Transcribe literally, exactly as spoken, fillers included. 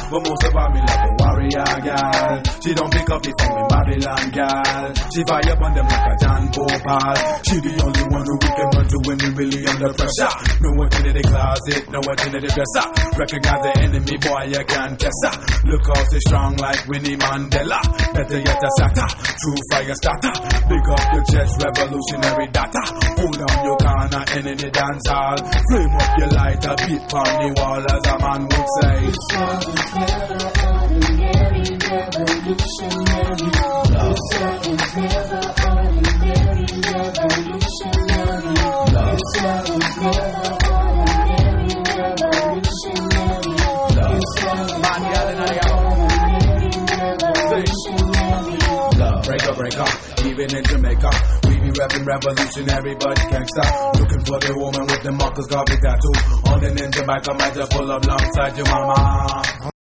but most of all me love the warrior girl. She don't pick up the phone in Babylon girl. She fire up on them like a John Bhopal. She the only one who we can run to when we really under pressure. No one in the closet, no one in the dresser. Recognize the enemy, boy, you can't test her. Look how she strong like Winnie Mandela. Better yet a sata, true fire starter. Big up your chest, revolutionary data. Hold on your corner and in the dance hall. Flame up your lighter, beat on the wall as a man would say. This love is never ordinary, revolutionary. This love is never ordinary, revolutionary. This love is never ordinary, revolutionary. This love is never ordinary, revolutionary. Love, breaker, breaker, even in Jamaica. We be rapping revolutionary, but can't stop. Looking for the woman with the Marcus Garvey tattoo. On and in Jamaica, might just pull up alongside your mama.